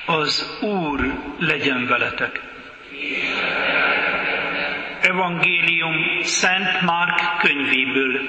Az Úr legyen veletek. Evangélium Szent Márk könyvéből.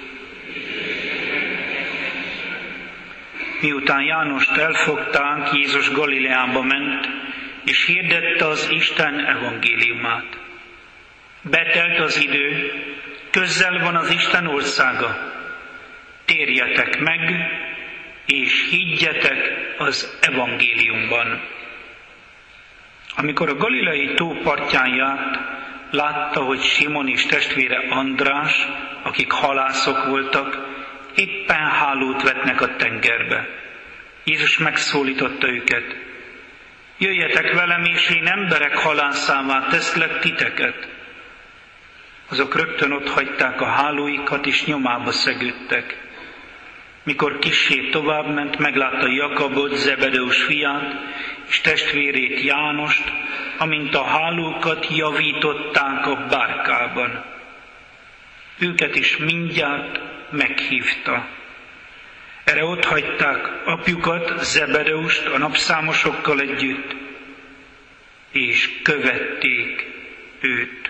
Miután Jánost elfogták, Jézus Galileába ment, és hirdette az Isten evangéliumát. Betelt az idő, közel van az Isten országa. Térjetek meg, és higgyetek az evangéliumban. Amikor a galileai tó partján járt, látta, hogy Simon és testvére András, akik halászok voltak, éppen hálót vetnek a tengerbe. Jézus megszólította őket: jöjjetek velem, és én emberek halászává teszlek titeket. Azok rögtön otthagyták a hálóikat, és nyomába szegődtek. Mikor kissé továbbment, meglátta Jakabot, Zebedeus fiát, és testvérét Jánost, amint a hálókat javították a bárkában. Őket is mindjárt meghívta. Erre otthagyták apjukat, Zebedeust a napszámosokkal együtt, és követték őt.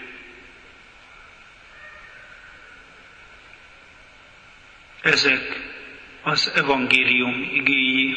Ezek az evangélium igéi.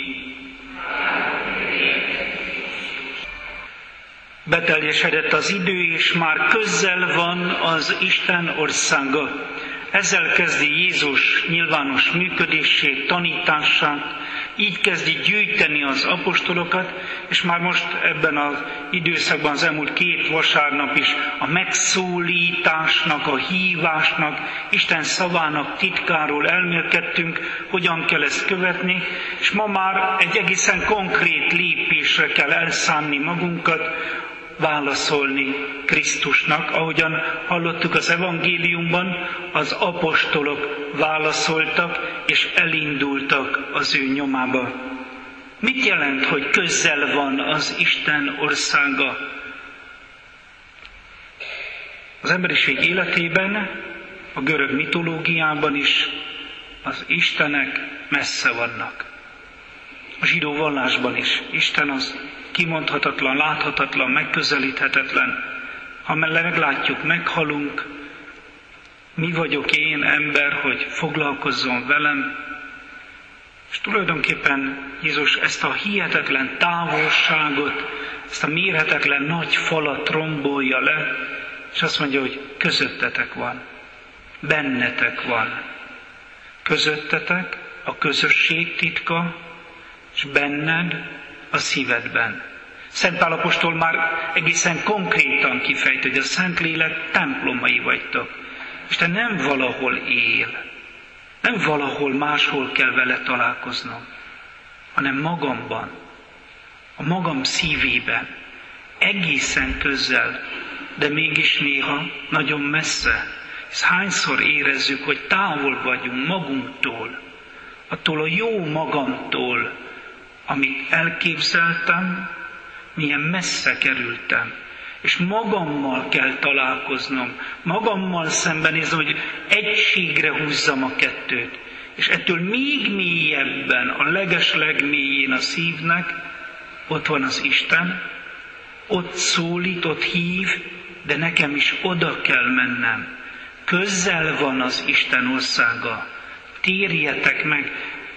Beteljesedett az idő, és már közel van az Isten országa. Ezzel kezdi Jézus nyilvános működését, tanítását, így kezdi gyűjteni az apostolokat, és már most ebben az időszakban, az elmúlt 2 vasárnap is a megszólításnak, a hívásnak, Isten szavának titkáról elmélkedtünk, hogyan kell ezt követni, és ma már egy egészen konkrét lépésre kell elszánni magunkat, válaszolni Krisztusnak, ahogyan hallottuk az evangéliumban, az apostolok válaszoltak és elindultak az ő nyomába. Mit jelent, hogy közel van az Isten országa? Az emberiség életében, a görög mitológiában is az istenek messze vannak. A zsidó vallásban is Isten az kimondhatatlan, láthatatlan, megközelíthetetlen. Ha meglátjuk, meghalunk, mi vagyok én ember, hogy foglalkozzon velem. És tulajdonképpen Jézus ezt a hihetetlen távolságot, ezt a mérhetetlen nagy falat rombolja le, és azt mondja, hogy közöttetek van, bennetek van. Közöttetek a közösség titka, és benned a szívedben. Szent Pál apostol már egészen konkrétan kifejt, hogy a Szentlélek templomai vagytok. Isten nem valahol él, nem valahol máshol kell vele találkoznom, hanem magamban, a magam szívében, egészen közel, de mégis néha nagyon messze. Ezt hányszor érezzük, hogy távol vagyunk magunktól, attól a jó magamtól, amit elképzeltem, milyen messze kerültem. És magammal kell találkoznom, magammal szembenéznem, hogy egységre húzzam a kettőt. És ettől még mélyebben, a legeslegmélyén a szívnek, ott van az Isten, ott szólít, ott hív, de nekem is oda kell mennem. Közel van az Isten országa. Térjetek meg.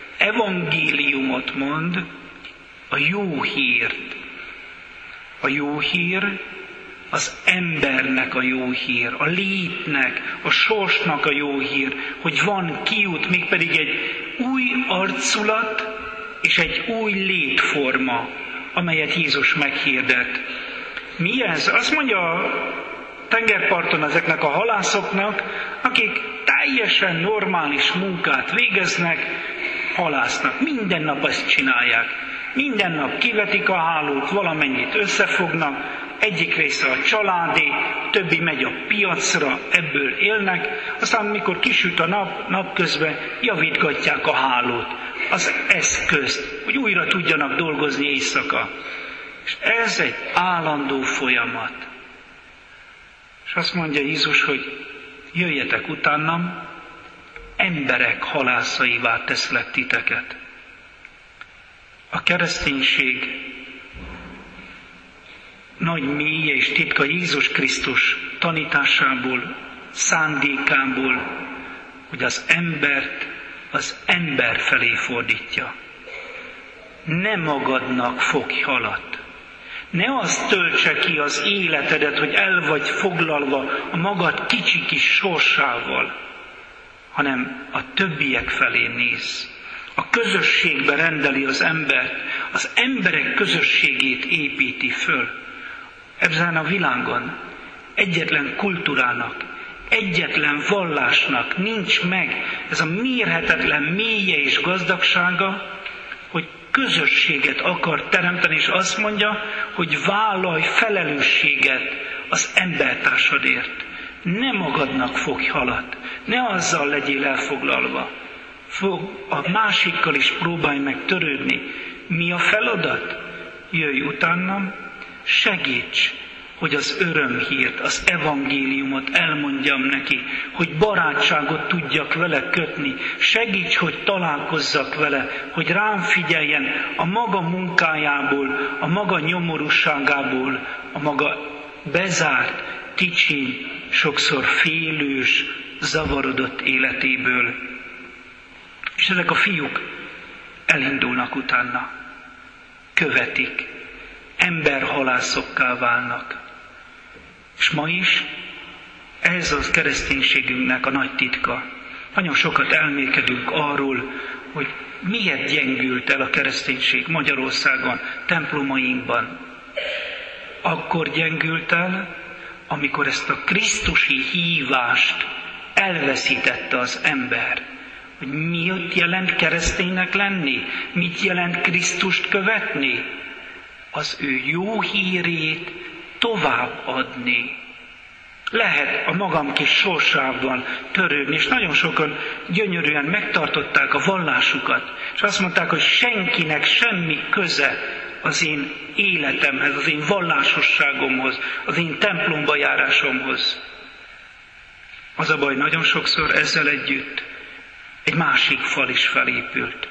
Evangéliumot mond, a jó hírt. A jó hír az embernek a jó hír, a létnek, a sorsnak a jó hír, hogy van kiút, mégpedig egy új arculat és egy új létforma, amelyet Jézus meghirdet. Mi ez? Azt mondja a tengerparton ezeknek a halászoknak, akik teljesen normális munkát végeznek, halásznak. Minden nap ezt csinálják. Minden nap kivetik a hálót, valamennyit összefognak, egyik része a családé, többi megy a piacra, ebből élnek, aztán mikor kisüt a napközben javítgatják a hálót, az eszközt, hogy újra tudjanak dolgozni éjszaka. És ez egy állandó folyamat. És azt mondja Jézus, hogy jöjjetek utánam, emberek halászaivá teszlek titeket. A kereszténység nagy mélye és titka Jézus Krisztus tanításából, szándékából, hogy az embert az ember felé fordítja. Ne magadnak fogj halat. Ne azt töltse ki az életedet, hogy el vagy foglalva a magad kicsi kis sorsával, hanem a többiek felé néz. A közösségbe rendeli az embert, az emberek közösségét építi föl. Ezen a világon egyetlen kultúrának, egyetlen vallásnak nincs meg ez a mérhetetlen mélye és gazdagsága, hogy közösséget akar teremteni, és azt mondja, hogy vállalj felelősséget az embertársadért. Ne magadnak fogj halat, ne azzal legyél elfoglalva. A másikkal is próbálj meg törődni. Mi a feladat? Jöjj utánam, segíts, hogy az örömhírt, az evangéliumot elmondjam neki, hogy barátságot tudjak vele kötni, segíts, hogy találkozzak vele, hogy rám figyeljen a maga munkájából, a maga nyomorúságából, a maga bezárt, kicsi, sokszor félős, zavarodott életéből. És ezek a fiúk elindulnak utána, követik, emberhalászokká válnak. És ma is ez az kereszténységünknek a nagy titka. Nagyon sokat elmélkedünk arról, hogy miért gyengült el a kereszténység Magyarországon, templomainkban. Akkor gyengült el, amikor ezt a krisztusi hívást elveszítette az ember. Hogy mit jelent kereszténynek lenni? Mit jelent Krisztust követni? Az ő jó hírét továbbadni. Lehet a magam kis sorsával törődni, és nagyon sokan gyönyörűen megtartották a vallásukat, és azt mondták, hogy senkinek semmi köze az én életemhez, az én vallásosságomhoz, az én templomba járásomhoz. Az a baj, nagyon sokszor ezzel együtt egy másik fal is felépült.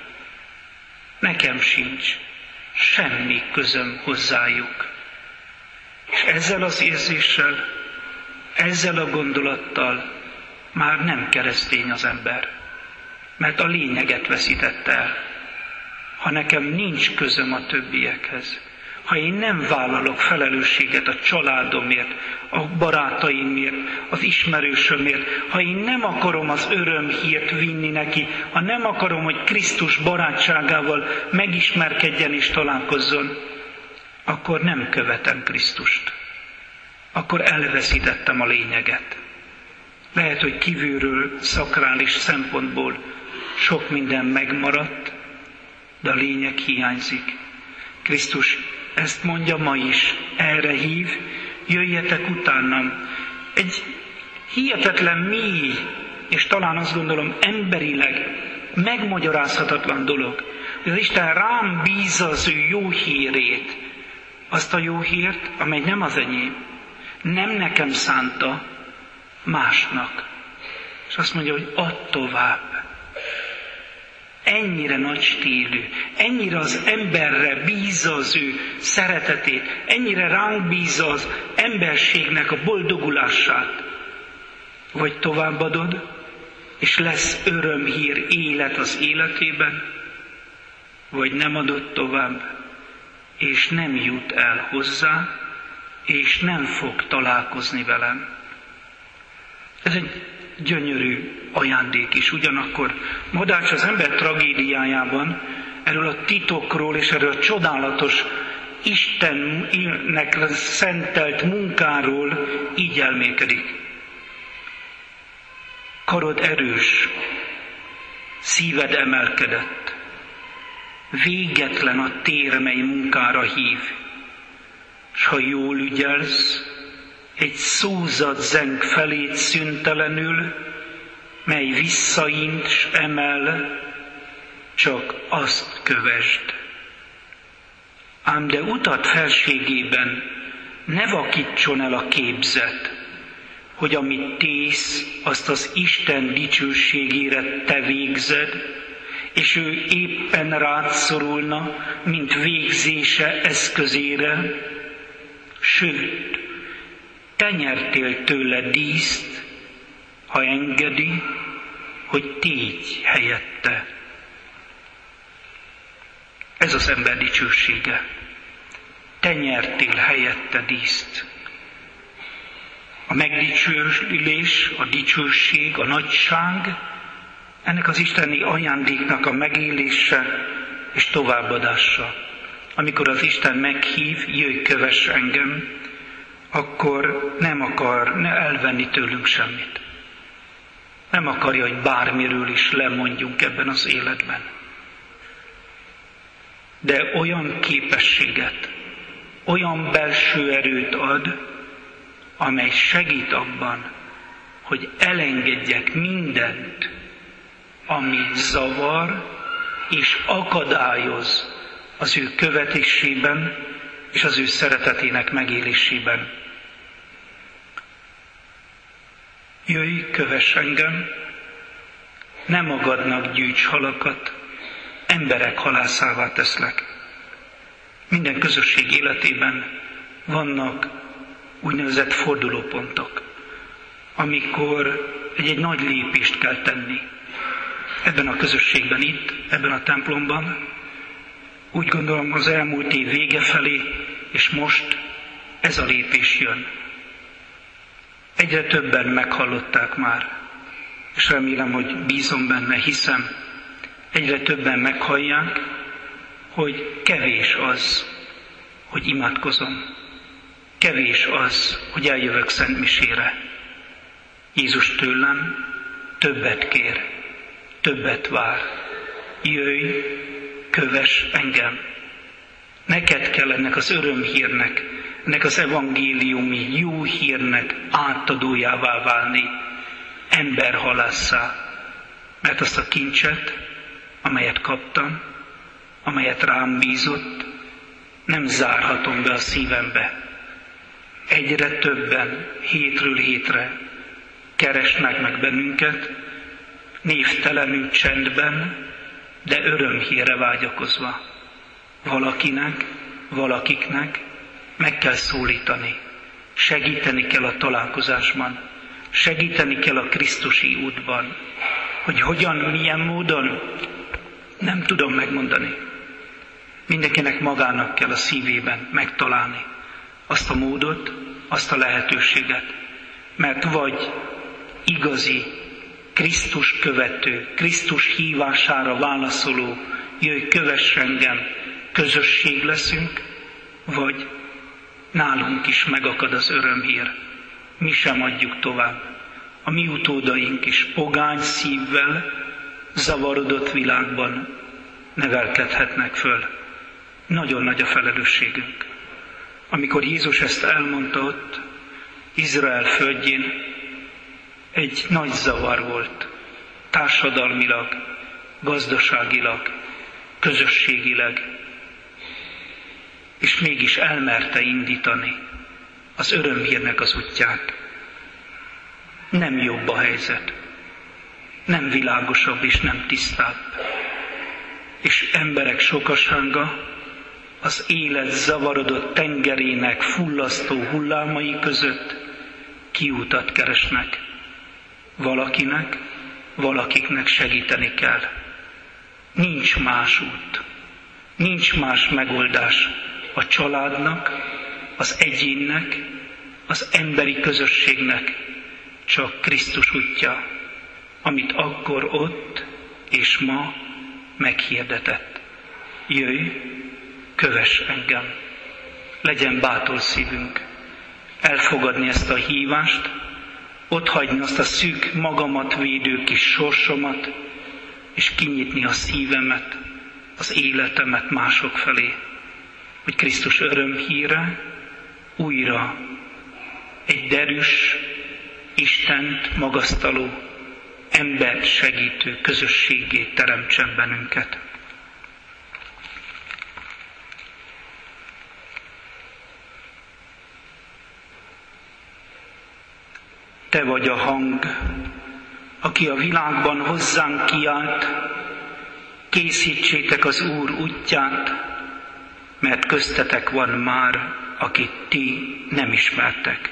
Nekem sincs semmi közöm hozzájuk. És ezzel az érzéssel, ezzel a gondolattal már nem keresztény az ember, mert a lényeget veszítette el. Ha nekem nincs közöm a többiekhez, ha én nem vállalok felelősséget a családomért, a barátaimért, az ismerősömért, ha én nem akarom az örömhírt vinni neki, ha nem akarom, hogy Krisztus barátságával megismerkedjen és találkozzon, akkor nem követem Krisztust. Akkor elveszítettem a lényeget. Lehet, hogy kívülről, szakrális szempontból sok minden megmaradt, de a lényeg hiányzik. Krisztus ezt mondja ma is, erre hív, jöjjetek utánam. Egy hihetetlen mély, és talán azt gondolom emberileg megmagyarázhatatlan dolog, hogy az Isten rám bízza az ő jó hírét, azt a jó hírt, amely nem az enyém, nem nekem szánta, másnak. És azt mondja, hogy add tovább. Ennyire nagy stílű, ennyire az emberre bízza az ő szeretetét, ennyire ránk bízza az emberségnek a boldogulását. Vagy továbbadod, és lesz örömhír, élet az életében, vagy nem adod tovább, és nem jut el hozzá, és nem fog találkozni velem. Ez egy gyönyörű ajándék is. Ugyanakkor Madács az ember tragédiájában erről a titokról és erről a csodálatos Istennek szentelt munkáról így elmélkedik. Karod erős, szíved emelkedett, végetlen a tér, mely munkára hív, s ha jól ügyelsz, egy szúzat zeng felét szüntelenül, mely visszaint s emel, csak azt kövesd. Ám de utat felségében ne vakítson el a képzet, hogy amit tész, azt az Isten dicsőségére te végzed, és ő éppen rád szorulna, mint végzése eszközére, Sőt, te nyertél tőle díszt, ha engedi, hogy tégy helyette. Ez az ember dicsősége. Te nyertél helyette díszt. A megdicsőlés, a dicsőség, a nagyság, ennek az isteni ajándéknak a megélése és továbbadása. Amikor az Isten meghív, jöjj, kövess engem, akkor nem akar elvenni tőlünk semmit. Nem akarja, hogy bármiről is lemondjunk ebben az életben. De olyan képességet, olyan belső erőt ad, amely segít abban, hogy elengedjek mindent, ami zavar és akadályoz az ő követésében és az ő szeretetének megélésében. Jöjj, kövess engem, ne magadnak gyűjts halakat, emberek halászává teszlek. Minden közösség életében vannak úgynevezett fordulópontok, amikor egy nagy lépést kell tenni. Ebben a közösségben itt, ebben a templomban, úgy gondolom az elmúlt év vége felé, és most ez a lépés jön. Egyre többen meghallották már, és remélem, hogy bízom benne, hiszem, egyre többen meghallják, hogy kevés az, hogy imádkozom. Kevés az, hogy eljövök szentmisére. Jézus tőlem többet kér, többet vár. Jöjj, kövess engem. Neked kell ennek az örömhírnek, ennek az evangéliumi jó hírnek átadójává válni, emberhalásszá. Mert azt a kincset, amelyet kaptam, amelyet rám bízott, nem zárhatom be a szívembe. Egyre többen, hétről hétre keresnek meg bennünket, névtelenül csendben, de örömhírre vágyakozva. Valakinek, valakiknek meg kell szólítani, segíteni kell a találkozásban, segíteni kell a krisztusi útban, hogy hogyan, milyen módon, nem tudom megmondani. Mindenkinek magának kell a szívében megtalálni azt a módot, azt a lehetőséget, mert vagy igazi, Krisztus követő, Krisztus hívására válaszoló, jöjj, kövess engem, közösség leszünk, vagy nálunk is megakad az örömhír. Mi sem adjuk tovább. A mi utódaink is pogány szívvel, zavarodott világban nevelkedhetnek föl. Nagyon nagy a felelősségünk. Amikor Jézus ezt elmondta ott, Izrael földjén, egy nagy zavar volt, társadalmilag, gazdaságilag, közösségileg, és mégis elmerte indítani az örömhírnek az útját. Nem jobb a helyzet, nem világosabb és nem tisztább. És emberek sokasága az élet zavarodott tengerének fullasztó hullámai között kiutat keresnek. Valakinek, valakiknek segíteni kell. Nincs más út, nincs más megoldás a családnak, az egyénnek, az emberi közösségnek, csak Krisztus útja, amit akkor ott és ma meghirdetett. Jöjj, kövess engem, legyen bátor szívünk elfogadni ezt a hívást, otthagyni azt a szűk magamat védő kis sorsomat, és kinyitni a szívemet, az életemet mások felé, hogy Krisztus örömhíre újra egy derűs, Istent magasztaló, embert segítő közösségé teremtsen bennünket. Te vagy a hang, aki a világban hozzánk kiált, készítsétek az Úr útját, mert köztetek van már akit ti nem ismertek.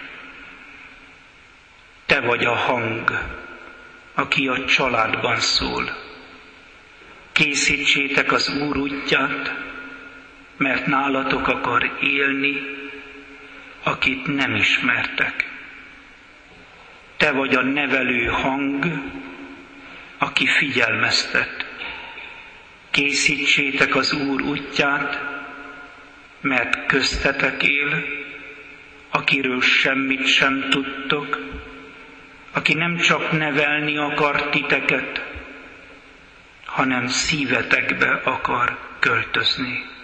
Te vagy a hang, aki a családban szól. Készítsétek az Úr útját, mert nálatok akar élni, akit nem ismertek. Te vagy a nevelő hang, aki figyelmeztet. Készítsétek az Úr útját, mert köztetek él, akiről semmit sem tudtok, aki nem csak nevelni akar titeket, hanem szívetekbe akar költözni.